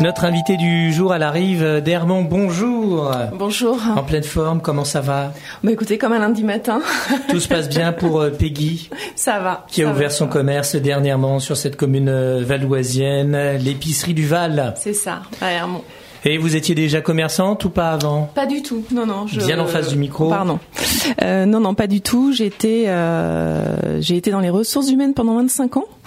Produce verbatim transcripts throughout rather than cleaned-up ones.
Notre invité du jour à la rive d'Hermont, bonjour. Bonjour. En pleine forme, comment ça va? Bah écoutez, comme un lundi matin. Tout se passe bien pour Peggy? Ça va. Qui a ça ouvert va. son commerce dernièrement sur cette commune valoisienne, l'épicerie du Val. C'est ça, à Hermont. Et vous étiez déjà commerçante ou pas avant? Pas du tout, non, non. Je... Bien en face du micro. Pardon. Euh, non, non, pas du tout. J'ai été, euh, j'ai été dans les ressources humaines pendant vingt-cinq ans.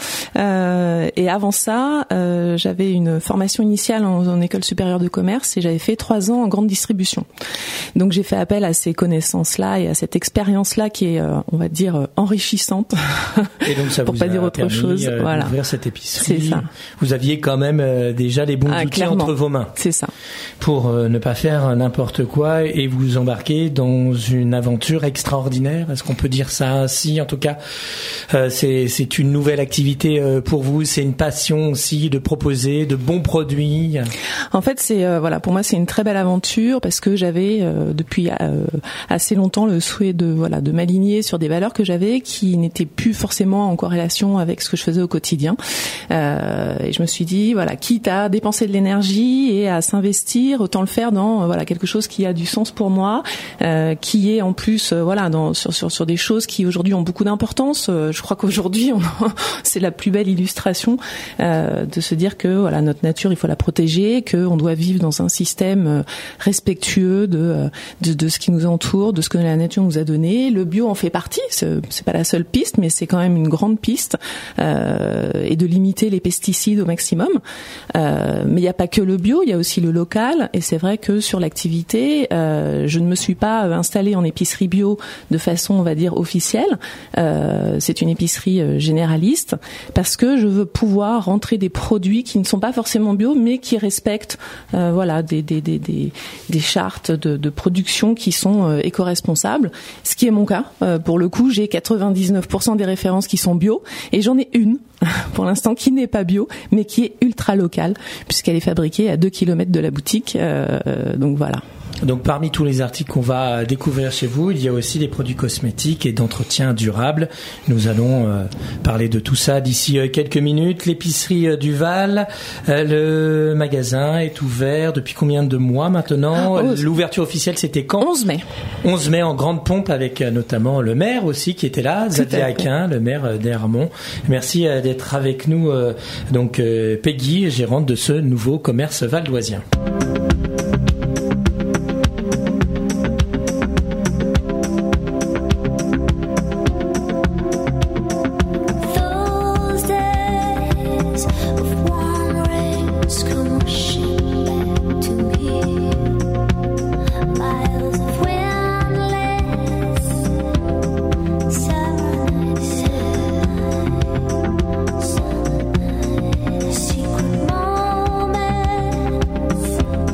Euh, et avant ça, euh, j'avais une formation initiale en, en école supérieure de commerce et j'avais fait trois ans en grande distribution. Donc j'ai fait appel à ces connaissances-là et à cette expérience-là qui est, euh, on va dire, enrichissante. Et donc ça pour vous pas a dire autre permis chose. euh, Voilà. d'ouvrir cette épicerie. C'est ça. Vous aviez quand même euh, déjà les bons Ah, outils clairement. entre vos mains. C'est ça. Pour euh, ne pas faire n'importe quoi et vous embarquer dans une aventure extraordinaire. Est-ce qu'on peut dire ça ainsi? En tout cas, euh, c'est, c'est une nouvelle activité euh, pour vous. C'est une passion aussi de proposer de bons produits. En fait, c'est euh, voilà, pour moi, c'est une très belle aventure parce que j'avais euh, depuis euh, assez longtemps le souhait de voilà de m'aligner sur des valeurs que j'avais qui n'étaient plus forcément en corrélation avec ce que je faisais au quotidien. Euh, et je me suis dit voilà, quitte à dépenser de l'énergie et à s'investir, autant le faire dans euh, voilà quelque chose qui a du sens pour moi, euh, qui est en plus euh, voilà dans sur sur sur des choses qui aujourd'hui ont beaucoup d'importance. Euh, je crois qu'aujourd'hui, on, c'est la plus belle illustration euh, de se dire que voilà notre nature, il faut la protéger, que on doit vivre dans un système euh, respectueux de, de de ce qui nous entoure, de ce que la nature nous a donné. Le bio en fait partie. C'est, c'est pas la seule piste, mais c'est quand même une grande piste. Euh, et de limiter les pesticides au maximum. Euh, mais il n'y a pas que le bio, il y a aussi le local. Et c'est vrai que sur l'activité, euh, je ne me suis pas installée en épicerie bio de façon, on va dire, officielle. Euh, c'est une épicerie euh, généraliste parce que je veux pouvoir rentrer des produits qui ne sont pas forcément bio, mais qui respectent, euh, voilà, des des des des, des chartes de, de production qui sont euh, éco-responsables. Ce qui est mon cas. Euh, pour le coup, j'ai quatre-vingt-dix-neuf pour cent des références qui sont bio et j'en ai une pour l'instant qui n'est pas bio, mais qui est ultra locale puisqu'elle est fabriquée à deux kilomètres de la boutique. Euh, donc voilà. Donc parmi tous les articles qu'on va découvrir chez vous, il y a aussi des produits cosmétiques et d'entretien durable. Nous allons euh, parler de tout ça d'ici euh, quelques minutes. L'épicerie euh, du Val, euh, le magasin est ouvert depuis combien de mois maintenant? Oh, L'ouverture officielle, c'était quand? onze mai. onze mai en grande pompe avec euh, notamment le maire aussi qui était là, Xavier Aquin, le maire euh, d'Hermont. Merci euh, d'être avec nous, euh, donc euh, Peggy, gérante de ce nouveau commerce valdoisien. Secret moments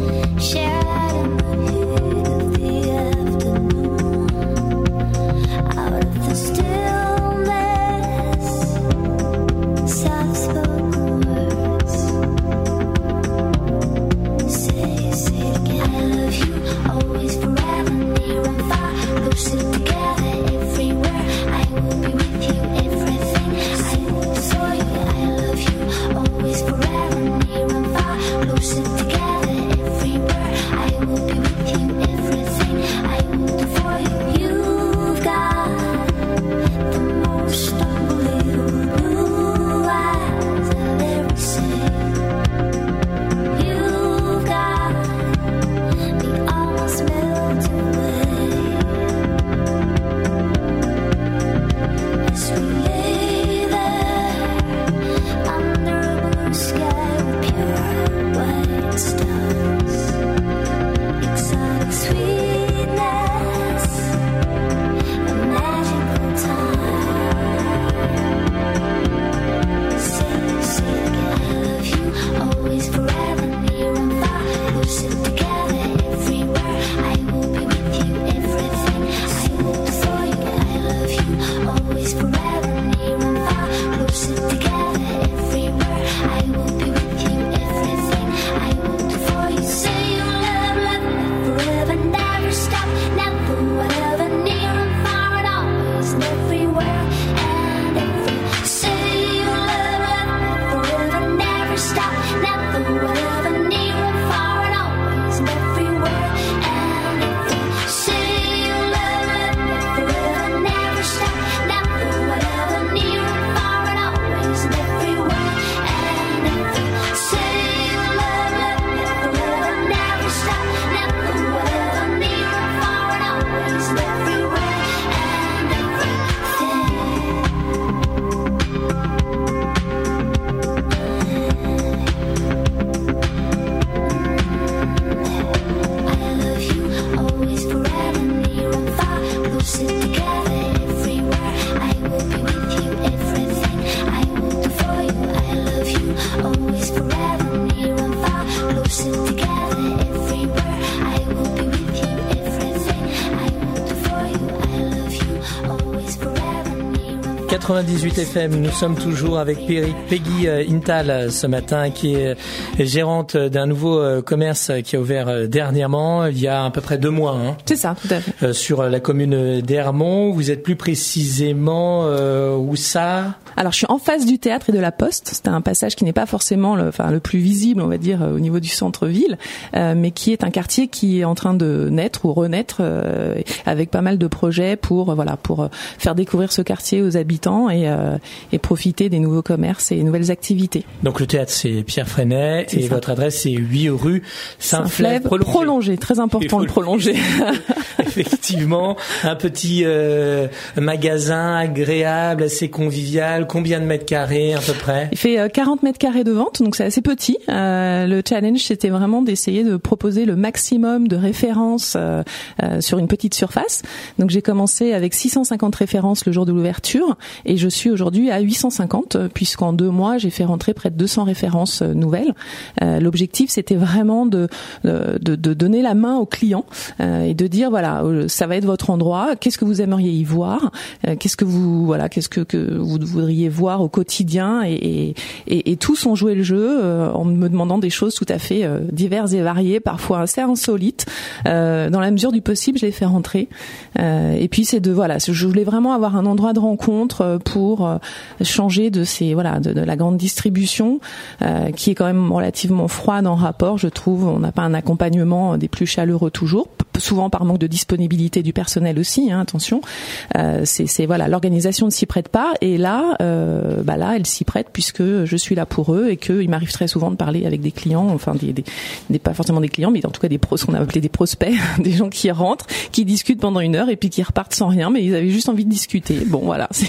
quatre-vingt-dix-huit F M. Nous sommes toujours avec Peggy Intal ce matin, qui est gérante d'un nouveau commerce qui a ouvert dernièrement, il y a à peu près deux mois. Hein, C'est ça, tout à fait. Sur la commune d'Hermont. Vous êtes plus précisément euh, où ça ? Alors, je suis en face du théâtre et de la Poste. C'est un passage qui n'est pas forcément le, enfin, le plus visible, on va dire, au niveau du centre-ville, euh, mais qui est un quartier qui est en train de naître ou renaître, euh, avec pas mal de projets pour, voilà, pour faire découvrir ce quartier aux habitants et, euh, et profiter des nouveaux commerces et nouvelles activités. Donc, le théâtre, c'est Pierre Freinet et ça. Votre adresse, c'est huit rue Saint-Flève prolongé. prolongé. Très important de prolonger. Effectivement, un petit euh, magasin agréable, assez convivial. Combien de mètres carrés à peu près ? Il fait quarante mètres carrés de vente, donc c'est assez petit. Euh, le challenge, c'était vraiment d'essayer de proposer le maximum de références euh, euh, sur une petite surface. Donc j'ai commencé avec six cent cinquante références le jour de l'ouverture et je suis aujourd'hui à huit cent cinquante puisqu'en deux mois j'ai fait rentrer près de deux cents références nouvelles. Euh, l'objectif, c'était vraiment de, de, de donner la main aux clients euh, et de dire voilà, ça va être votre endroit. Qu'est-ce que vous aimeriez y voir ? euh, Qu'est-ce que vous voilà, qu'est-ce que, que vous voudriez voir au quotidien et, et, et tous ont joué le jeu euh, en me demandant des choses tout à fait euh, diverses et variées, parfois assez insolites. Euh, dans la mesure du possible, je les fais rentrer. Euh, et puis c'est de voilà, je voulais vraiment avoir un endroit de rencontre pour euh, changer de ces voilà de, de la grande distribution euh, qui est quand même relativement froide en rapport, je trouve. On n'a pas un accompagnement des plus chaleureux toujours, souvent par manque de disponibilité du personnel aussi. Hein, attention, euh, c'est, c'est voilà, l'organisation ne s'y prête pas. Et là, euh, bah là, elle s'y prête puisque je suis là pour eux et qu'il m'arrive très souvent de parler avec des clients, enfin des, des, des pas forcément des clients, mais en tout cas des pros, ce qu'on a appelé des prospects, des gens qui rentrent, qui discutent pendant une heure et puis qui repartent sans rien, mais ils avaient juste envie de discuter. Bon, voilà. C'est...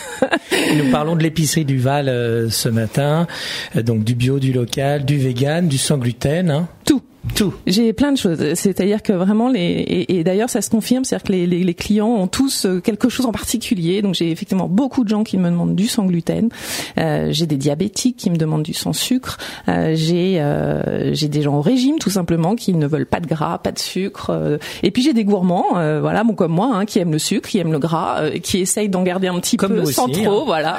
Nous parlons de l'épicerie du Val euh, ce matin, euh, donc du bio, du local, du vegan, du sans gluten. Hein. Tout. Tout. J'ai plein de choses. C'est-à-dire que vraiment les et, et d'ailleurs ça se confirme, c'est-à-dire que les, les, les clients ont tous quelque chose en particulier. Donc j'ai effectivement beaucoup de gens qui me demandent du sans gluten. Euh, j'ai des diabétiques qui me demandent du sans sucre. Euh, j'ai euh, j'ai des gens au régime tout simplement qui ne veulent pas de gras, pas de sucre. Euh, et puis j'ai des gourmands, euh, voilà, bon comme moi, hein, qui aiment le sucre, qui aiment le gras, euh, qui essayent d'en garder un petit comme peu aussi, sans trop, hein. Voilà.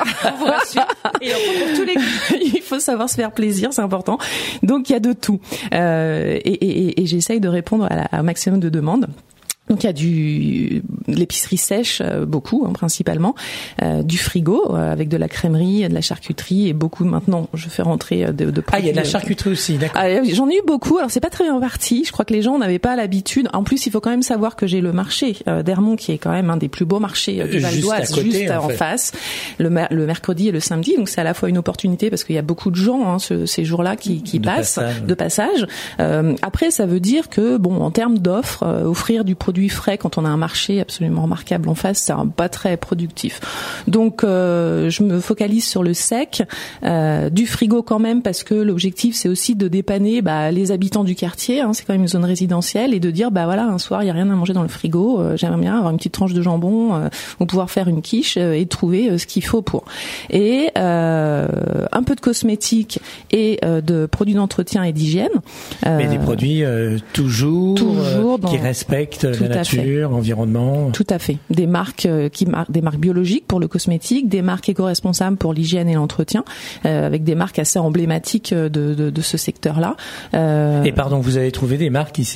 Et pour tous les, il faut savoir se faire plaisir, c'est important. Donc il y a de tout. Euh, Et, et, et j'essaye de répondre à, la, à un maximum de demandes. Donc il y a du l'épicerie sèche euh, beaucoup hein, principalement, euh, du frigo euh, avec de la crèmerie, de la charcuterie et beaucoup maintenant je fais rentrer de, de produits. Ah il y a de la charcuterie aussi, d'accord. Ah, j'en ai eu beaucoup. Alors c'est pas très bien parti. Je crois que les gens n'avaient pas l'habitude. En plus il faut quand même savoir que j'ai le marché euh, d'Hermont qui est quand même un des plus beaux marchés euh, du Val d'Oise, juste, juste en, en face, le, le mercredi et le samedi. Donc c'est à la fois une opportunité parce qu'il y a beaucoup de gens hein, ce, ces jours-là qui, qui de passent passage. de passage. Euh, après ça veut dire que bon en termes d'offres, euh, offrir du produit frais quand on a un marché absolument remarquable en face, c'est pas très productif. Donc euh, je me focalise sur le sec, euh, du frigo quand même parce que l'objectif c'est aussi de dépanner bah, les habitants du quartier, hein, c'est quand même une zone résidentielle et de dire bah voilà un soir il y a rien à manger dans le frigo, euh, j'aimerais bien avoir une petite tranche de jambon euh, ou pouvoir faire une quiche euh, et trouver euh, ce qu'il faut pour. Et euh, un peu de cosmétiques et euh, de produits d'entretien et d'hygiène. Euh, Mais des produits euh, toujours, toujours euh, dans... qui respectent la nature. Environnement. Tout à fait. Des marques euh, qui mar- des marques biologiques pour le cosmétique, des marques éco-responsables pour l'hygiène et l'entretien, euh, avec des marques assez emblématiques de, de, de ce secteur-là. Euh... Et pardon, vous avez trouvé des marques ici ?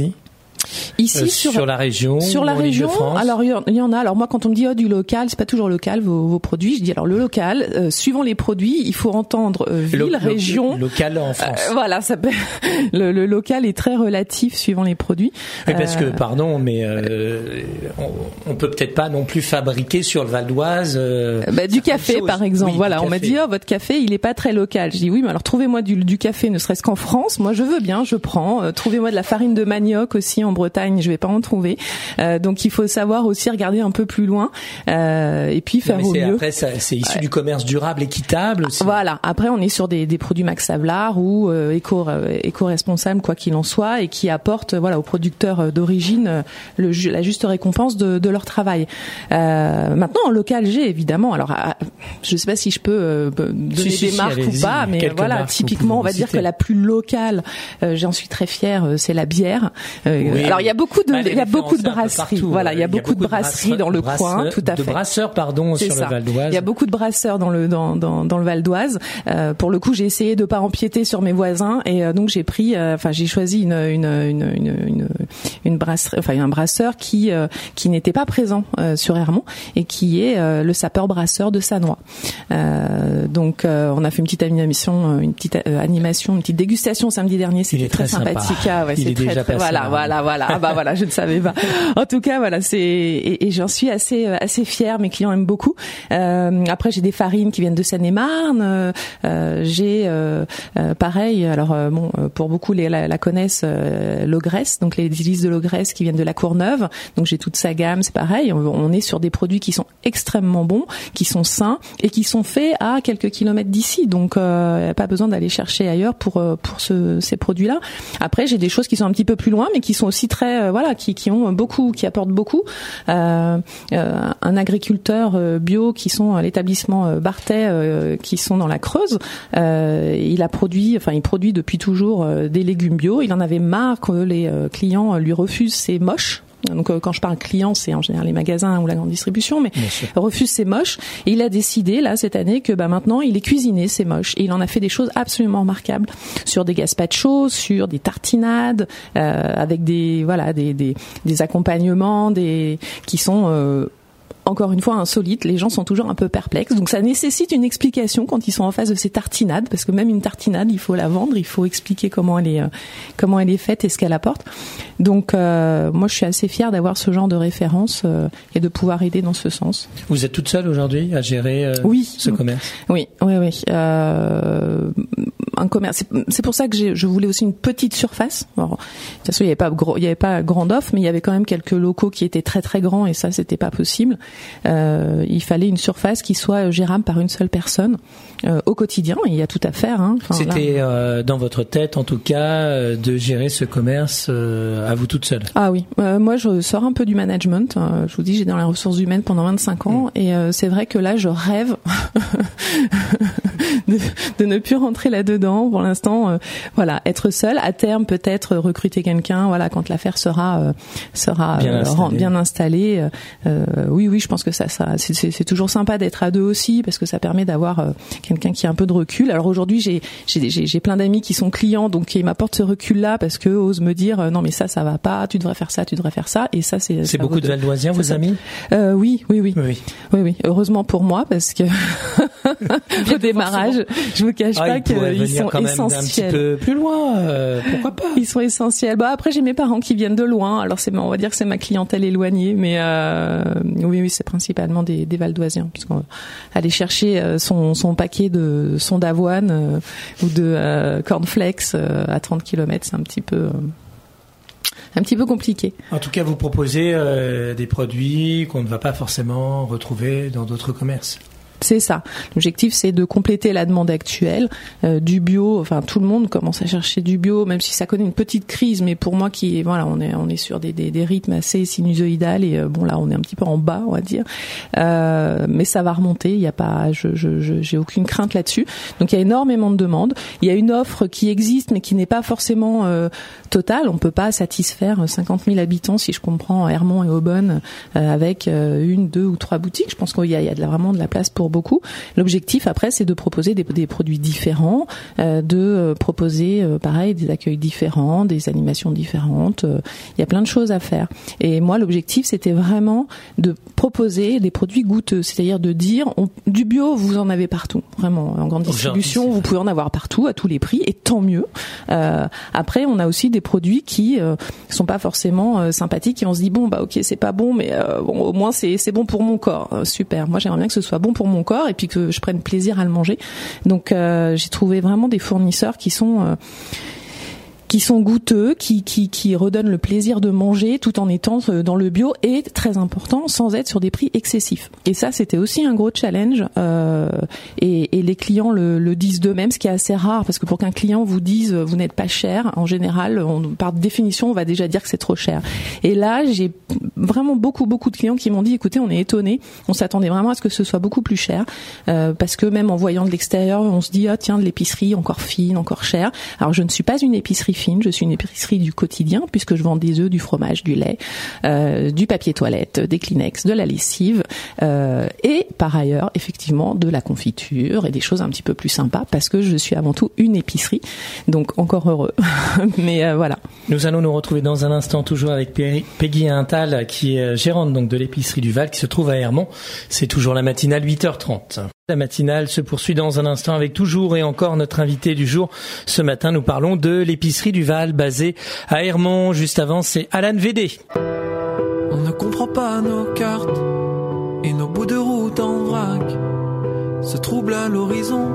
Ici euh, sur, sur la région, sur la région. Alors il y en a. Alors moi, quand on me dit oh du local, c'est pas toujours local vos, vos produits. Je dis alors le local, euh, suivant les produits, il faut entendre euh, ville, lo- région, lo- local en France. Euh, voilà, ça peut... le, le local est très relatif suivant les produits. Mais parce euh... que pardon, mais euh, on, on peut peut-être pas non plus fabriquer sur le Val d'Oise. Euh, bah, du café chose. par exemple. Oui, voilà, on m'a dit oh votre café il est pas très local. Je dis oui, mais alors trouvez-moi du, du café, ne serait-ce qu'en France. Moi je veux bien, je prends. Euh, trouvez-moi de la farine de manioc aussi en Bretagne. Je vais pas en trouver. Euh, donc il faut savoir aussi regarder un peu plus loin euh, et puis faire au mieux. Après, ça, c'est issu ouais. du commerce durable, équitable aussi. Voilà. Après, on est sur des, des produits Max Havelaar ou euh, éco euh, éco-responsables quoi qu'il en soit et qui apportent voilà aux producteurs d'origine le la juste récompense de, de leur travail. Euh, maintenant, en local, j'ai évidemment. Alors, je sais pas si je peux euh, donner si, si, des marques si, ou pas, mais voilà. Typiquement, on va dire que la plus locale, euh, j'en suis très fière, c'est la bière. Euh, oui. Oui, alors il y a beaucoup de, bah, il y a beaucoup de brasseries. Voilà, il y a beaucoup de brasseries dans le coin, tout à fait. De brasseurs, pardon, c'est sur ça. le Val d'Oise. Il y a beaucoup de brasseurs dans le dans dans, dans le Val d'Oise. Euh, pour le coup, j'ai essayé de pas empiéter sur mes voisins et euh, donc j'ai pris, enfin euh, j'ai choisi une une une une une, une brasserie, enfin un brasseur qui euh, qui n'était pas présent euh, sur Hermont et qui est euh, le sapeur brasseur de Sannois. Euh, donc euh, on a fait une petite animation, une petite euh, animation, une petite dégustation samedi dernier. C'était très, très sympathique. Ah, ouais, Il c'est est très, déjà très, passé, voilà, hein. voilà, voilà. Ah bah voilà, je ne savais pas. En tout cas, voilà, c'est et, et j'en suis assez assez fière. Mes clients aiment beaucoup. Euh, après, j'ai des farines qui viennent de Seine-et-Marne. Euh, j'ai euh, euh, pareil. Alors euh, bon, pour beaucoup les la, la connaissent, euh, l'Ogresse, donc les délices de l'Ogresse qui viennent de la Courneuve. Donc j'ai toute sa gamme. C'est pareil. On, on est sur des produits qui sont extrêmement bons, qui sont sains et qui sont faits à quelques kilomètres d'ici. Donc euh, pas besoin d'aller chercher ailleurs pour pour ce, ces produits-là. Après, j'ai des choses qui sont un petit peu plus loin, mais qui sont aussi très euh, voilà, qui qui ont beaucoup, qui apportent beaucoup. Euh, euh, un agriculteur euh, bio qui sont à l'établissement euh, Barthès, euh, qui sont dans la Creuse. Euh, il a produit, enfin il produit depuis toujours euh, des légumes bio. Il en avait marre que les euh, clients lui refusent, c'est moche. Donc quand je parle client, c'est en général les magasins ou la grande distribution, mais refuse c'est moche. Et il a décidé là cette année que bah maintenant il est cuisiné c'est moche. Et il en a fait des choses absolument remarquables sur des gazpachos, sur des tartinades, euh, avec des voilà des des, des accompagnements, des qui sont euh, encore une fois insolite, les gens sont toujours un peu perplexes, donc ça nécessite une explication quand ils sont en face de ces tartinades, parce que même une tartinade, il faut la vendre, il faut expliquer comment elle est, euh, comment elle est faite et ce qu'elle apporte. Donc euh, moi je suis assez fière d'avoir ce genre de référence euh, et de pouvoir aider dans ce sens. Vous êtes toute seule aujourd'hui à gérer euh, oui. ce commerce? Oui, oui, oui. Euh, un commerce. C'est, c'est pour ça que j'ai, je voulais aussi une petite surface. Alors, de toute façon, il n'y avait pas gros, il y avait pas grande offre, mais il y avait quand même quelques locaux qui étaient très très grands et ça c'était pas possible. Euh, il fallait une surface qui soit gérable par une seule personne euh, au quotidien. Il y a tout à faire. Hein. Enfin, c'était euh, dans votre tête, en tout cas, euh, de gérer ce commerce euh, à vous toute seule. Ah oui. Euh, moi, je sors un peu du management. Euh, je vous dis, j'ai dans les ressources humaines pendant vingt-cinq ans, mmh. et euh, c'est vrai que là, je rêve de, de ne plus rentrer là-dedans. Pour l'instant, euh, voilà, être seule. À terme, peut-être recruter quelqu'un. Voilà, quand l'affaire sera euh, sera bien euh, installée. Bien installée. Euh, oui, oui, je pense que ça, ça, c'est, c'est, c'est toujours sympa d'être à deux aussi, parce que ça permet d'avoir euh, quelqu'un qui a un peu de recul. Alors aujourd'hui, j'ai, j'ai, j'ai, j'ai plein d'amis qui sont clients, donc qui m'apportent ce recul-là, parce que osent me dire euh, non mais ça, ça va pas, tu devrais faire ça, tu devrais faire ça, et ça c'est. C'est beaucoup de Valdoisiens, vos amis? euh, Oui, oui, oui, oui, oui, oui. Heureusement pour moi, parce que au démarrage, je vous cache ah, pas qu'ils sont quand même essentiels. Un petit peu plus loin, euh, pourquoi pas? Ils sont essentiels. Bah après, j'ai mes parents qui viennent de loin, alors c'est, on va dire que c'est ma clientèle éloignée, mais euh, oui, oui, c'est principalement des, des Valdoisiens, parce qu'on aller chercher son, son paquet de son d'avoine euh, ou de euh, cornflakes euh, à trente kilomètres, c'est un petit peu euh, un petit peu compliqué. En tout cas, vous proposez euh, des produits qu'on ne va pas forcément retrouver dans d'autres commerces. C'est ça. L'objectif, c'est de compléter la demande actuelle, euh, du bio. Enfin, tout le monde commence à chercher du bio, même si ça connaît une petite crise. Mais pour moi, qui voilà, on est on est sur des des, des rythmes assez sinusoïdales et euh, bon là, on est un petit peu en bas, on va dire. Euh, mais ça va remonter. Il y a pas, je, je, je j'ai aucune crainte là-dessus. Donc il y a énormément de demandes. Il y a une offre qui existe, mais qui n'est pas forcément euh, totale. On peut pas satisfaire cinquante mille habitants, si je comprends, Hermont et Aubonne, euh, avec euh, une, deux ou trois boutiques. Je pense qu'il y a, il y a de la, vraiment de la place pour beaucoup. L'objectif après, c'est de proposer des, des produits différents, euh, de euh, proposer euh, pareil des accueils différents, des animations différentes. Euh, il y a plein de choses à faire. Et moi, l'objectif, c'était vraiment de proposer des produits goûteux, c'est-à-dire de dire on, du bio, vous en avez partout, vraiment en grande distribution, vous pouvez en avoir partout à tous les prix, et tant mieux. Euh, après, on a aussi des produits qui euh, sont pas forcément euh, sympathiques et on se dit bon bah ok c'est pas bon, mais euh, bon au moins c'est c'est bon pour mon corps. Euh, super. Moi, j'aimerais bien que ce soit bon pour mon corps et puis que je prenne plaisir à le manger. Donc euh, j'ai trouvé vraiment des fournisseurs qui sont euh, qui sont goûteux, qui qui qui redonnent le plaisir de manger tout en étant dans le bio et très important sans être sur des prix excessifs. Et ça c'était aussi un gros challenge euh, et, et les clients le, le disent d'eux-mêmes, ce qui est assez rare parce que pour qu'un client vous dise vous n'êtes pas cher, en général on, par définition on va déjà dire que c'est trop cher. Et là j'ai vraiment beaucoup beaucoup de clients qui m'ont dit écoutez on est étonnés, on s'attendait vraiment à ce que ce soit beaucoup plus cher euh, parce que même en voyant de l'extérieur on se dit ah tiens de l'épicerie encore fine, encore chère. Alors je ne suis pas une épicerie fine, je suis une épicerie du quotidien puisque je vends des œufs, du fromage, du lait, euh, du papier toilette, des Kleenex, de la lessive euh, et par ailleurs effectivement de la confiture et des choses un petit peu plus sympas parce que je suis avant tout une épicerie. Donc encore heureux. Mais euh, voilà. Nous allons nous retrouver dans un instant toujours avec Peggy Intal qui est gérante donc de l'épicerie du Val qui se trouve à Hermont. C'est toujours la matinale huit heures trente. La matinale se poursuit dans un instant avec toujours et encore notre invité du jour. Ce matin, nous parlons de l'épicerie du Val basée à Hermont. Juste avant, c'est Alan Védé. On ne comprend pas nos cartes et nos bouts de route en vrac se troublent à l'horizon.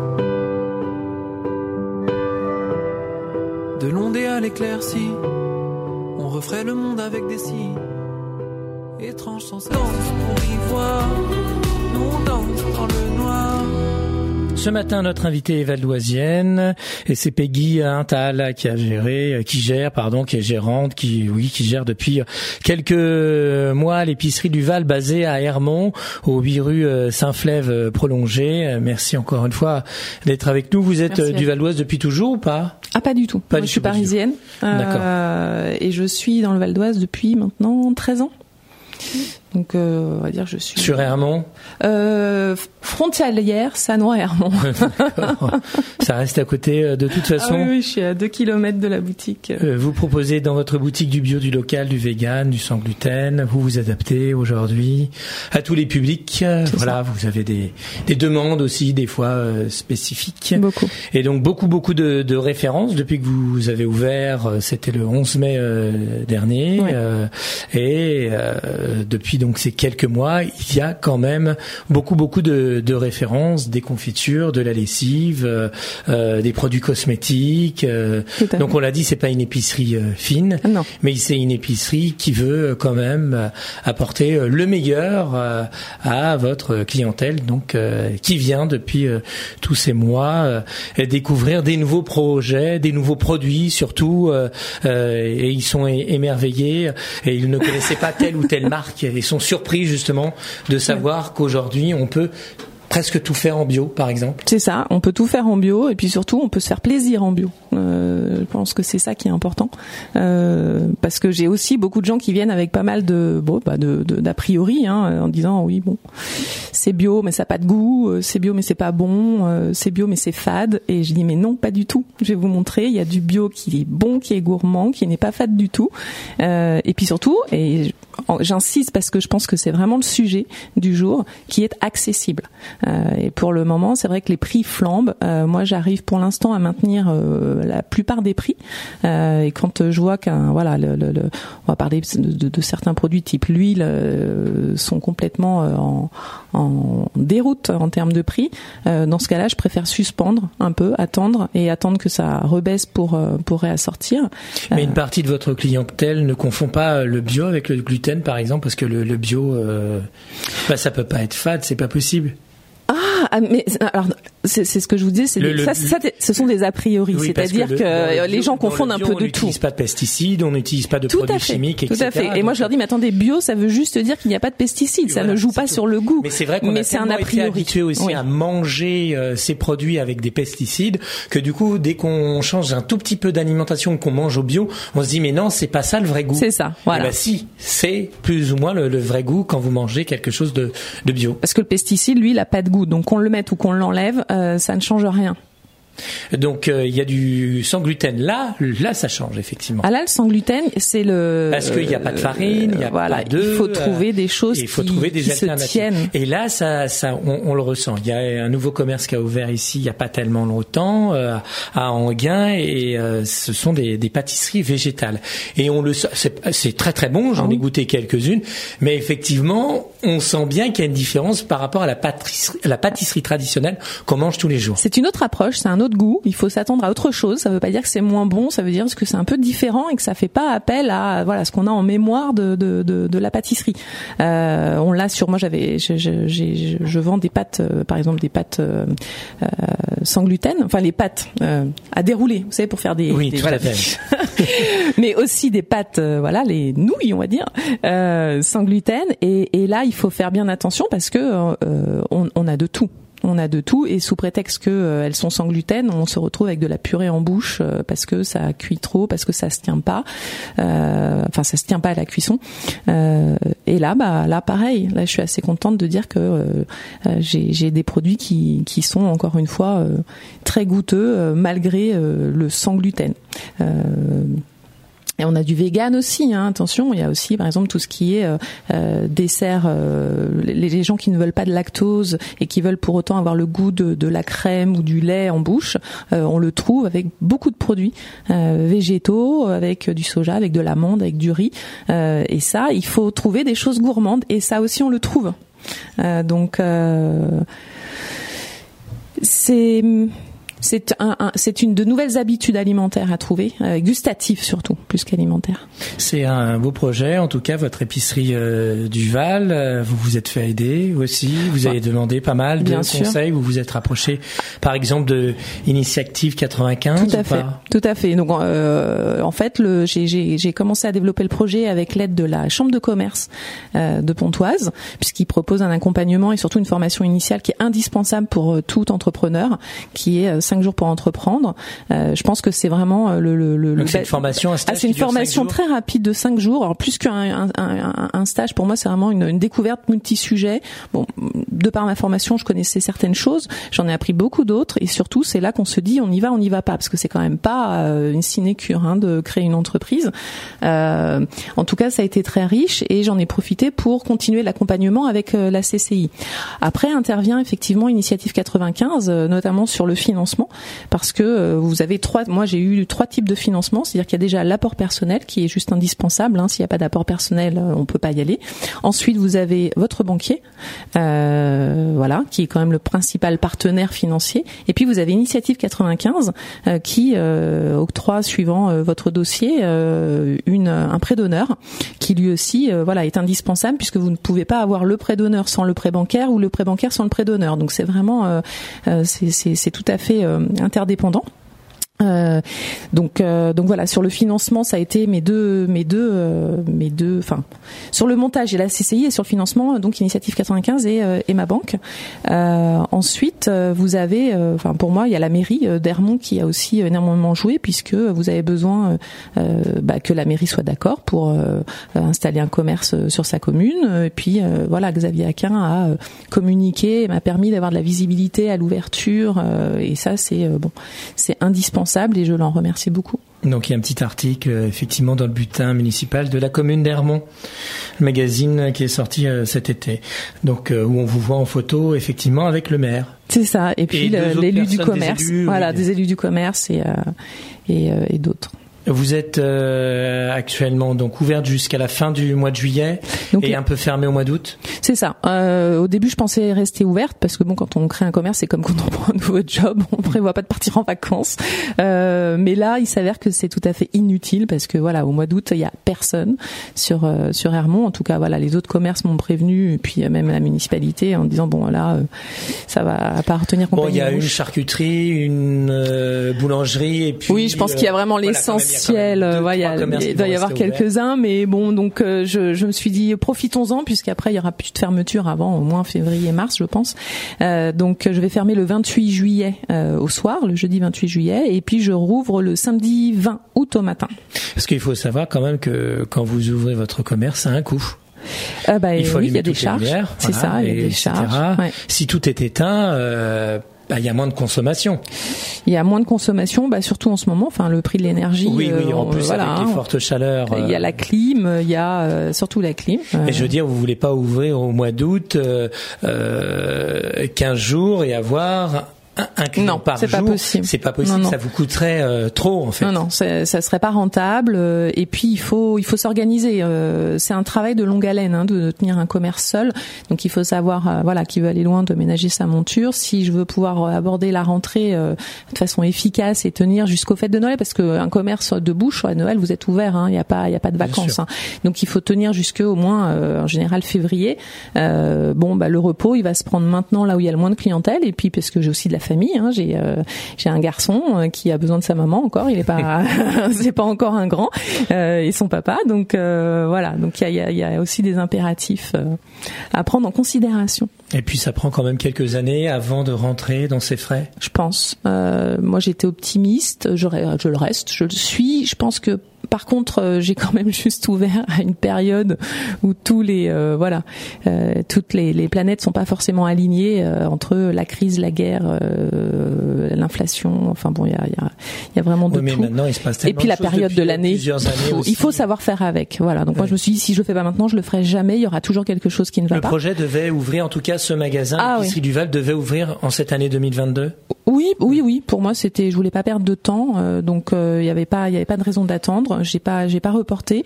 De l'ondée à l'éclaircie, on referait le monde avec des si étranges sensations pour y voir. Nous on danse dans le noir. Ce matin, notre invitée est valdoisienne et c'est Peggy Intal qui a géré, qui gère, pardon, qui est gérante, qui, oui, qui gère depuis quelques mois l'épicerie du Val basée à Hermont, au huit rue Saint-Flève prolongée. Merci encore une fois d'être avec nous. Vous êtes Merci du Val d'Oise depuis toujours ou pas? Ah, pas du tout. Pas Moi, du je suis tout, parisienne. D'accord. Euh, et je suis dans le Val d'Oise depuis maintenant treize ans. Donc, euh, on va dire, je suis sur Hermont. Euh, frontalière, Sannois-Hermont. Ça reste à côté de toute façon. Ah oui, oui, je suis à deux kilomètres de la boutique. Euh, vous proposez dans votre boutique du bio, du local, du vegan, du sans gluten. Vous vous adaptez aujourd'hui à tous les publics. C'est voilà, ça. Vous avez des, des demandes aussi, des fois euh, spécifiques. Beaucoup. Et donc beaucoup, beaucoup de, de références depuis que vous avez ouvert. C'était le onze mai euh, dernier. Oui. Euh, et euh, depuis donc ces quelques mois, il y a quand même beaucoup, beaucoup de, de références, des confitures, de la lessive, euh, euh, des produits cosmétiques. Euh, donc on l'a dit, c'est pas une épicerie euh, fine, non. mais c'est une épicerie qui veut euh, quand même euh, apporter euh, le meilleur euh, à votre clientèle, donc euh, qui vient depuis euh, tous ces mois euh, découvrir des nouveaux projets, des nouveaux produits surtout, euh, euh, et ils sont é- émerveillés et ils ne connaissaient pas telle ou telle marque et sont surpris justement de savoir qu'aujourd'hui on peut presque tout faire en bio, par exemple. C'est ça, on peut tout faire en bio et puis surtout on peut se faire plaisir en bio. Euh, je pense que c'est ça qui est important euh, parce que j'ai aussi beaucoup de gens qui viennent avec pas mal de bon bah de, de d'a priori hein, en disant oui bon c'est bio mais ça n'a pas de goût, c'est bio mais c'est pas bon, c'est bio mais c'est fade et je dis mais non pas du tout. Je vais vous montrer, il y a du bio qui est bon, qui est gourmand, qui n'est pas fade du tout euh, et puis surtout et j'insiste parce que je pense que c'est vraiment le sujet du jour qui est accessible. Euh, et pour le moment, c'est vrai que les prix flambent. Euh, moi, j'arrive pour l'instant à maintenir euh, la plupart des prix. Euh, et quand je vois qu'un, voilà, le, le, le, on va parler de, de, de certains produits type l'huile euh, sont complètement euh, en, en déroute en termes de prix. Euh, dans ce cas-là, je préfère suspendre un peu, attendre et attendre que ça rebaisse pour pour réassortir. Mais une partie de votre clientèle ne confond pas le bio avec le gluten, par exemple, parce que le, le bio, euh, bah, ça peut pas être fade, c'est pas possible. Ah, mais alors c'est, c'est ce que je vous disais, c'est le, des, le, ça, ça, ce sont des a priori, oui, c'est-à-dire que, le, que bio, les gens confondent un bio, peu de on tout. On n'utilise pas de pesticides, on n'utilise pas de tout produits à fait, chimiques, tout et cetera. à fait. Et donc, moi je leur dis, mais attendez, bio, ça veut juste dire qu'il n'y a pas de pesticides, ça voilà, ne joue pas tout. sur le goût. Mais c'est vrai qu'on mais a c'est tellement un a priori. été habitué aussi oui. à manger euh, ces produits avec des pesticides que du coup, dès qu'on change un tout petit peu d'alimentation, qu'on mange au bio, on se dit mais non, c'est pas ça le vrai goût. C'est ça, voilà. Et ben si, c'est plus ou moins le, le vrai goût quand vous mangez quelque chose de, de bio. Parce que le pesticide, lui, il a pas de goût, donc qu'on le mette ou qu'on l'enlève, euh, ça ne change rien. Donc il euh, y a du sans gluten là, là ça change effectivement. Ah là le sans gluten c'est le parce qu'il n'y a pas de farine, il n'y a voilà, pas d'œufs. Il faut trouver des choses il faut qui, trouver des qui alternatives. se tiennent. Et là ça, ça on, on le ressent. Il y a un nouveau commerce qui a ouvert ici il n'y a pas tellement longtemps euh, à Enghien et euh, ce sont des, des pâtisseries végétales. Et on le c'est, c'est très très bon. J'en ai goûté quelques-unes, mais effectivement on sent bien qu'il y a une différence par rapport à la pâtisserie, la pâtisserie traditionnelle qu'on mange tous les jours. C'est une autre approche, c'est un autre goût. Il faut s'attendre à autre chose. Ça veut pas dire que c'est moins bon. Ça veut dire que c'est un peu différent et que ça fait pas appel à voilà ce qu'on a en mémoire de de de, de la pâtisserie. Euh, on l'a sur moi. J'avais je, je, j'ai, je vends des pâtes, euh, par exemple des pâtes euh, euh, sans gluten. Enfin les pâtes euh, à dérouler. Vous savez pour faire des. Oui, des, tout voilà. à fait. Mais aussi des pâtes, euh, voilà les nouilles, on va dire, euh, sans gluten. Et, et là il faut faire bien attention parce que euh, on, on a de tout. on a de tout, et sous prétexte que euh, elles sont sans gluten, on se retrouve avec de la purée en bouche euh, parce que ça cuit trop, parce que ça se tient pas, euh, enfin ça se tient pas à la cuisson. Euh, et là, bah là pareil, là je suis assez contente de dire que euh, euh, j'ai, j'ai des produits qui, qui sont encore une fois euh, très goûteux euh, malgré euh, le sans gluten. Euh, Et on a du vegan aussi, hein, attention. Il y a aussi, par exemple, tout ce qui est euh, euh, dessert. Euh, les, les gens qui ne veulent pas de lactose et qui veulent pour autant avoir le goût de, de la crème ou du lait en bouche, euh, on le trouve avec beaucoup de produits euh, végétaux, avec du soja, avec de l'amande, avec du riz. Euh, et ça, il faut trouver des choses gourmandes. Et ça aussi, on le trouve. Euh, donc, euh, c'est... C'est, un, un, c'est une de nouvelles habitudes alimentaires à trouver, euh, gustatives surtout, plus qu'alimentaires. C'est un beau projet, en tout cas, votre épicerie euh, du Val. Euh, vous vous êtes fait aider aussi, vous avez ouais. demandé pas mal de Bien conseils, sûr. Vous vous êtes rapproché, par exemple, de Initiative quatre-vingt-quinze. Tout à fait, pas tout à fait. Donc, euh, en fait, le, j'ai, j'ai, j'ai commencé à développer le projet avec l'aide de la Chambre de commerce euh, de Pontoise, puisqu'il propose un accompagnement et surtout une formation initiale qui est indispensable pour euh, tout entrepreneur, qui est euh, cinq jours pour entreprendre. Euh, je pense que c'est vraiment le le le. Donc c'est une formation, un stage. Ah, c'est une formation très rapide de cinq jours. Alors plus qu'un un, un, un stage, pour moi, c'est vraiment une, une découverte multi-sujet. Bon, de par ma formation, je connaissais certaines choses, j'en ai appris beaucoup d'autres, et surtout, c'est là qu'on se dit, on y va, on y va pas, parce que c'est quand même pas euh, une sinécure hein, de créer une entreprise. Euh, en tout cas, ça a été très riche, et j'en ai profité pour continuer l'accompagnement avec euh, la C C I. Après intervient effectivement Initiative quatre-vingt-quinze, euh, notamment sur le financement. Parce que vous avez trois, moi j'ai eu trois types de financement, c'est-à-dire qu'il y a déjà l'apport personnel qui est juste indispensable. Hein, s'il n'y a pas d'apport personnel, on peut pas y aller. Ensuite, vous avez votre banquier, euh, voilà, qui est quand même le principal partenaire financier. Et puis vous avez Initiative quatre-vingt-quinze euh, qui euh, octroie, suivant euh, votre dossier, euh, une un prêt d'honneur qui lui aussi, euh, voilà, est indispensable puisque vous ne pouvez pas avoir le prêt d'honneur sans le prêt bancaire ou le prêt bancaire sans le prêt d'honneur. Donc c'est vraiment, euh, euh, c'est, c'est, c'est tout à fait Euh, interdépendant. Euh, donc euh, donc voilà, sur le financement, ça a été mes deux mes deux euh, mes deux enfin sur le montage et la C C I, et sur le financement donc Initiative quatre-vingt-quinze et euh, et ma banque. Euh, ensuite euh, vous avez enfin euh, pour moi il y a la mairie euh, d'Ermont qui a aussi énormément joué, puisque vous avez besoin euh, bah, que la mairie soit d'accord pour euh, installer un commerce sur sa commune, et puis euh, voilà, Xavier Aquin a euh, communiqué, m'a permis d'avoir de la visibilité à l'ouverture, euh, et ça c'est euh, bon, c'est indispensable. Et je l'en remercie beaucoup. Donc il y a un petit article euh, effectivement dans le bulletin municipal de la commune d'Ermont, le magazine qui est sorti euh, cet été. Donc euh, où on vous voit en photo effectivement avec le maire. C'est ça. Et puis et le, l'élu du commerce, des élus, voilà, oui, des élus du commerce et euh, et, euh, et d'autres. Vous êtes euh, actuellement donc ouverte jusqu'à la fin du mois de juillet donc, et un peu fermée au mois d'août. C'est ça. Euh, au début, je pensais rester ouverte parce que bon, quand on crée un commerce, c'est comme quand on prend un nouveau job, on prévoit pas de partir en vacances. Euh, mais là, il s'avère que c'est tout à fait inutile parce que voilà, au mois d'août, il y a personne sur euh, sur Ermont. En tout cas, voilà, les autres commerces m'ont prévenu, et puis même la municipalité en disant bon là, euh, ça va pas retenir compagnie. Bon, il y a une charcuterie, une euh, boulangerie et puis. Oui, je pense euh, qu'il y a vraiment voilà, l'essence. Ciel, euh, ouais, il, y a, il doit y avoir quelques-uns, mais bon, donc euh, je, je me suis dit profitons-en, puisqu'après il y aura plus de fermeture avant au moins février-mars, je pense. Euh, donc je vais fermer le vingt-huit juillet euh, au soir, le jeudi vingt-huit juillet, et puis je rouvre le samedi vingt août au matin. Parce qu'il faut savoir quand même que quand vous ouvrez votre commerce, ça a un coût. Euh, bah, il faut oui, il y a des les charges. Lumières, c'est voilà, ça, il y a des charges. Ouais. Si tout est éteint. Euh, Bah, il y a moins de consommation. Il y a moins de consommation, bah, surtout en ce moment. Enfin, le prix de l'énergie. Oui, oui. En euh, plus, voilà, avec hein, les fortes chaleurs. Il y a la clim, il y a euh, surtout la clim. Euh... Et je veux dire, vous voulez pas ouvrir au mois d'août euh, euh, quinze jours et avoir un, un client non, par c'est jour. Pas possible. C'est pas possible. Non, non. Ça vous coûterait euh, trop, en fait. Non, non, ça, ça serait pas rentable. Euh, et puis il faut, il faut s'organiser. Euh, c'est un travail de longue haleine, hein, de, de tenir un commerce seul. Donc il faut savoir, euh, voilà, qui veut aller loin, de ménager sa monture. Si je veux pouvoir aborder la rentrée euh, de façon efficace et tenir jusqu'aux fêtes de Noël, parce que un commerce de bouche à Noël, vous êtes ouvert. Hein, il y a pas, il y a pas de vacances. Hein. Donc il faut tenir jusque au moins, euh, en général, février. Euh, bon, bah le repos, il va se prendre maintenant là où il y a le moins de clientèle. Et puis parce que j'ai aussi de la famille. Hein. J'ai euh, j'ai un garçon euh, qui a besoin de sa maman encore. Il est pas c'est pas encore un grand euh, et son papa. Donc euh, voilà. Donc il y a il y a aussi des impératifs euh, à prendre en considération. Et puis ça prend quand même quelques années avant de rentrer dans ces frais. Je pense. Euh, moi j'étais optimiste. Je, je le reste. Je le suis. Je pense que par contre, euh, j'ai quand même juste ouvert à une période où tous les euh, voilà, euh, toutes les, les planètes sont pas forcément alignées euh, entre la crise, la guerre, euh, l'inflation. Enfin bon, il y a, y a, y a vraiment de oui, mais tout. Maintenant, il se passe tellement Et puis la période de l'année, il faut, il faut savoir faire avec. Voilà. Donc oui. Moi, je me suis dit, si je le fais pas maintenant, je le ferai jamais. Il y aura toujours quelque chose qui ne va le pas. Le projet devait ouvrir, en tout cas, ce magasin, ah, l'épicerie oui. du Val devait ouvrir en cette année deux mille vingt-deux. Oui, oui, oui. Pour moi, c'était, je voulais pas perdre de temps, euh, donc il euh, y avait pas, il y avait pas de raison d'attendre. J'ai pas, j'ai pas reporté.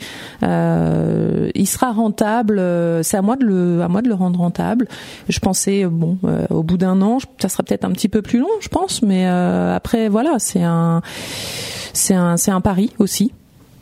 Euh, il sera rentable. Euh, c'est à moi de le, à moi de le rendre rentable. Je pensais, bon, euh, au bout d'un an, ça sera peut-être un petit peu plus long, je pense, mais euh, après, voilà, c'est un, c'est un, c'est un pari aussi.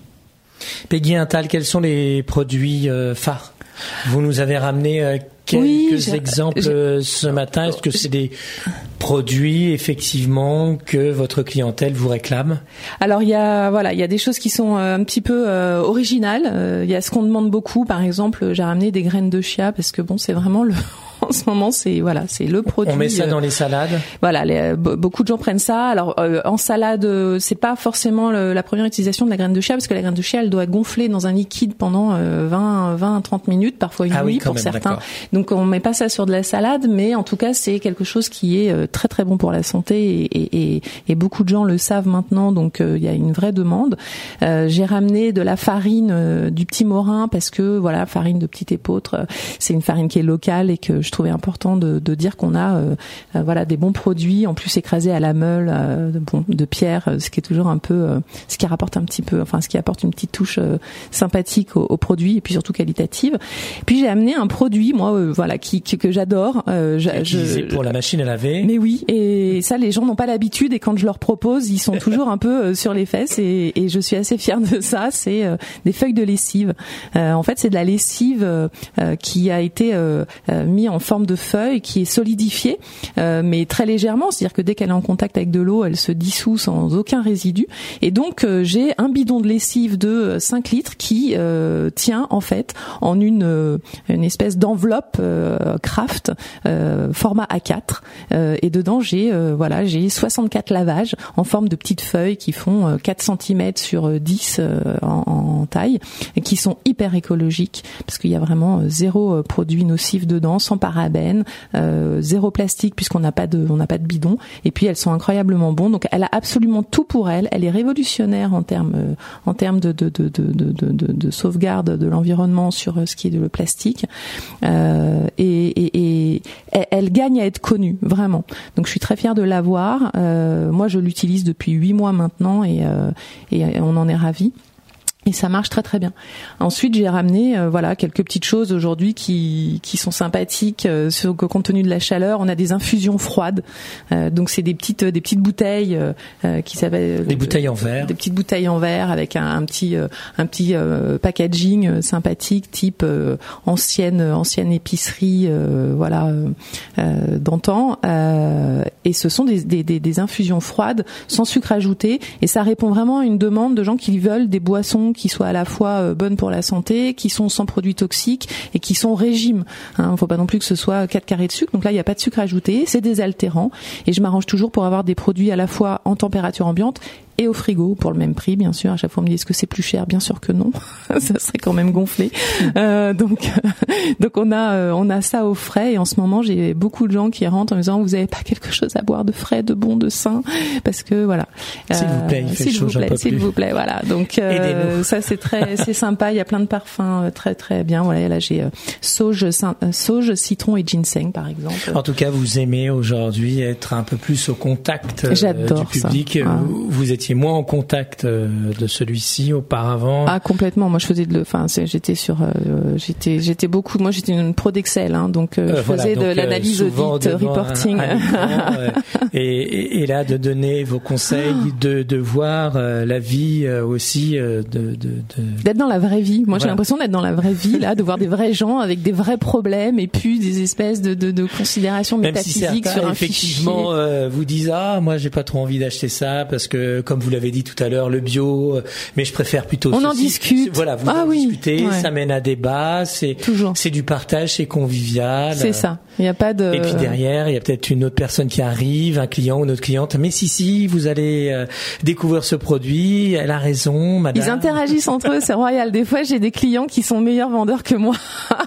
Peggy Intal, quels sont les produits euh, phares ? Vous nous avez ramené euh, quelques oui, exemples j'ai... ce matin. Est-ce que c'est des produits effectivement que votre clientèle vous réclame? Alors il y a voilà, il y a des choses qui sont un petit peu euh, originales. Euh, il y a ce qu'on demande beaucoup. Par exemple, j'ai ramené des graines de chia parce que bon, c'est vraiment le en ce moment, c'est voilà, c'est le produit. On met ça dans les salades. Voilà, les, beaucoup de gens prennent ça. Alors euh, en salade, euh, c'est pas forcément le, la première utilisation de la graine de chia parce que la graine de chia, elle doit gonfler dans un liquide pendant euh, vingt, vingt, trente minutes, parfois une ah nuit oui, pour même, certains. D'accord. Donc on met pas ça sur de la salade, mais en tout cas, c'est quelque chose qui est euh, très très bon pour la santé et, et, et, et beaucoup de gens le savent maintenant. Donc il euh, y a une vraie demande. Euh, j'ai ramené de la farine euh, du petit Morin parce que voilà, farine de petit épeautre, euh, c'est une farine qui est locale et que je trouvais important de, de dire qu'on a euh, euh, voilà des bons produits en plus écrasés à la meule euh, de, bon, de pierre, ce qui est toujours un peu euh, ce qui rapporte un petit peu enfin ce qui apporte une petite touche euh, sympathique au, au produit et puis surtout qualitative. Puis j'ai amené un produit moi euh, voilà qui, qui que j'adore euh, je, je, pour la machine à laver. Mais oui, et ça les gens n'ont pas l'habitude et quand je leur propose, ils sont toujours un peu euh, sur les fesses et, et je suis assez fière de ça, c'est euh, des feuilles de lessive. Euh, en fait, c'est de la lessive euh, qui a été euh, euh, mis en forme de feuille qui est solidifiée euh, mais très légèrement, c'est-à-dire que dès qu'elle est en contact avec de l'eau, elle se dissout sans aucun résidu et donc euh, j'ai un bidon de lessive de cinq litres qui euh, tient en fait en une euh, une espèce d'enveloppe euh, craft euh, format A quatre euh, et dedans j'ai euh, voilà, j'ai soixante-quatre lavages en forme de petites feuilles qui font euh, quatre centimètres sur dix euh, en, en taille et qui sont hyper écologiques parce qu'il y a vraiment euh, zéro euh, produit nocif dedans, sans parabènes, Euh, zéro plastique puisqu'on n'a pas de on n'a pas de bidon et puis elles sont incroyablement bonnes, donc elle a absolument tout pour elle. Elle est révolutionnaire en termes euh, en termes de de de de de de, de sauvegarde de l'environnement sur ce qui est de le plastique euh, et, et, et elle, elle gagne à être connue vraiment, donc je suis très fière de l'avoir. Euh, moi je l'utilise depuis huit mois maintenant et euh, et on en est ravis. Et ça marche très très bien. Ensuite, j'ai ramené euh, voilà quelques petites choses aujourd'hui qui qui sont sympathiques euh, sur, compte tenu de la chaleur. On a des infusions froides, euh, donc c'est des petites des petites bouteilles euh, qui s'appellent des bouteilles en verre, des petites bouteilles en verre avec un, un petit euh, un petit euh, packaging euh, sympathique type euh, ancienne ancienne épicerie euh, voilà euh, d'antan. Euh, et ce sont des, des des des infusions froides sans sucre ajouté et ça répond vraiment à une demande de gens qui veulent des boissons qui soient à la fois bonnes pour la santé, qui sont sans produits toxiques et qui sont régime. Hein, faut pas non plus que ce soit quatre carrés de sucre. Donc là, il n'y a pas de sucre ajouté, c'est désaltérant. Et je m'arrange toujours pour avoir des produits à la fois en température ambiante et au frigo pour le même prix, bien sûr. À chaque fois, on me dit est-ce que c'est plus cher? Bien sûr que non. Ça serait quand même gonflé. Euh, donc, donc on a, euh, on a ça au frais. Et en ce moment, j'ai beaucoup de gens qui rentrent en me disant vous avez pas quelque chose à boire de frais, de bon, de sain? Parce que voilà. S'il vous plaît, il fait s'il chaud, vous plaît, j'en peux s'il plus. vous plaît, voilà. Donc euh, ça c'est très, c'est sympa. Il y a plein de parfums très très bien. Voilà, là j'ai euh, sauge, euh, sauge, citron et ginseng par exemple. En tout cas, vous aimez aujourd'hui être un peu plus au contact euh, J'adore du public. Ça. Ah. Vous, vous étiez étiez moins en contact euh, de celui-ci auparavant. Ah complètement. Moi je faisais de, enfin c'est, j'étais sur, euh, j'étais, j'étais beaucoup. Moi j'étais une pro d'Excel, hein, donc euh, je euh, voilà, faisais donc, de l'analyse euh, audit, reporting. Un, un écran, euh, et, et, et là de donner vos conseils, de, de voir euh, la vie euh, aussi, euh, de, de, de d'être dans la vraie vie. Moi voilà. J'ai l'impression d'être dans la vraie vie là, de voir des vrais gens avec des vrais problèmes et puis des espèces de, de, de considérations Même métaphysiques si certains, sur un effectivement, fichier. Euh, vous disent ah moi j'ai pas trop envie d'acheter ça parce que comme vous l'avez dit tout à l'heure le bio, mais je préfère plutôt. On ceci. en discute. Voilà, vous ah en oui. discutez, ouais. ça mène à débat, c'est Toujours. c'est du partage, c'est convivial. C'est ça. Il y a pas de. Et puis derrière, il y a peut-être une autre personne qui arrive, un client ou une autre cliente. Mais si si, vous allez euh, découvrir ce produit. Elle a raison, madame. Ils interagissent entre eux, c'est royal. Des fois, j'ai des clients qui sont meilleurs vendeurs que moi.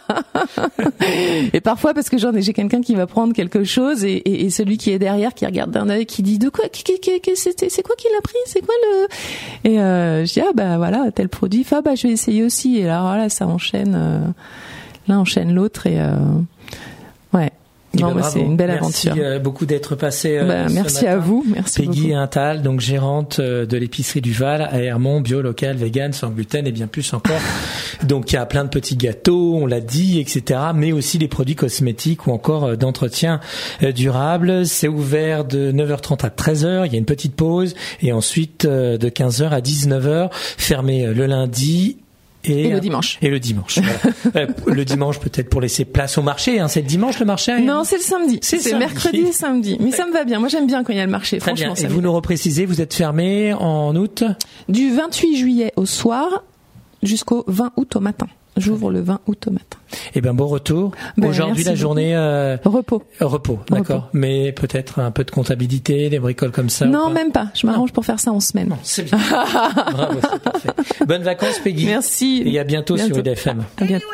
Et parfois, parce que genre, j'ai quelqu'un qui va prendre quelque chose et, et, et celui qui est derrière, qui regarde d'un œil, qui dit de quoi, qui, qui, qui, c'était, c'est quoi qu'il a pris, c'est quoi le. Et euh, je dis ah bah voilà tel produit. Ah bah je vais essayer aussi. Et là voilà, ça enchaîne. Euh, l'un enchaîne l'autre et euh, ouais. Eh non, ben, moi, c'est une belle merci aventure. Merci beaucoup d'être passé. Euh, bah, merci matin. à vous. Merci Peggy beaucoup. Intal, donc gérante de l'épicerie du Val, à Hermont, bio, local, vegan, sans gluten et bien plus encore. Donc il y a plein de petits gâteaux, on l'a dit, et cetera. Mais aussi des produits cosmétiques ou encore d'entretien durable. C'est ouvert de neuf heures trente à treize heures. Il y a une petite pause et ensuite de quinze heures à dix-neuf heures. Fermé le lundi. Et, et le dimanche. Et le dimanche. Voilà. Le dimanche peut-être pour laisser place au marché. Hein. C'est le dimanche le marché. Hein. Non, c'est le samedi. C'est, c'est samedi. Mercredi et samedi. Mais ça me va bien. Moi j'aime bien quand il y a le marché. Très franchement. Bien. Et vous nous reprécisez, vous êtes fermé en août. Du vingt-huit juillet au soir jusqu'au vingt août au matin. J'ouvre le vingt août au matin. Eh ben bon retour. Ben, aujourd'hui la journée euh, repos. Repos, d'accord. Repos. Mais peut-être un peu de comptabilité, des bricoles comme ça. Non, pas même pas. Je m'arrange non. pour faire ça en semaine. Non, c'est bien. Bravo, c'est parfait. Bonnes vacances, Peggy. Merci. Et à bientôt, bientôt. sur U D F M. À bientôt.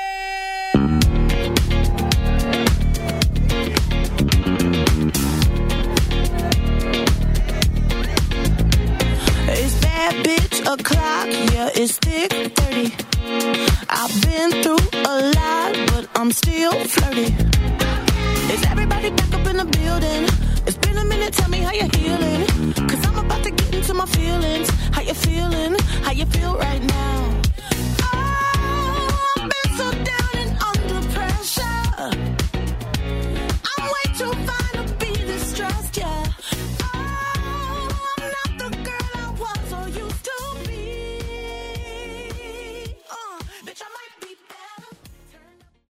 O'clock, yeah, it's thick thirty. I've been through a lot, but I'm still flirty. Is everybody back up in the building? It's been a minute, tell me how you're healing. Cause I'm about to get into my feelings. How you feeling? How you feel right now?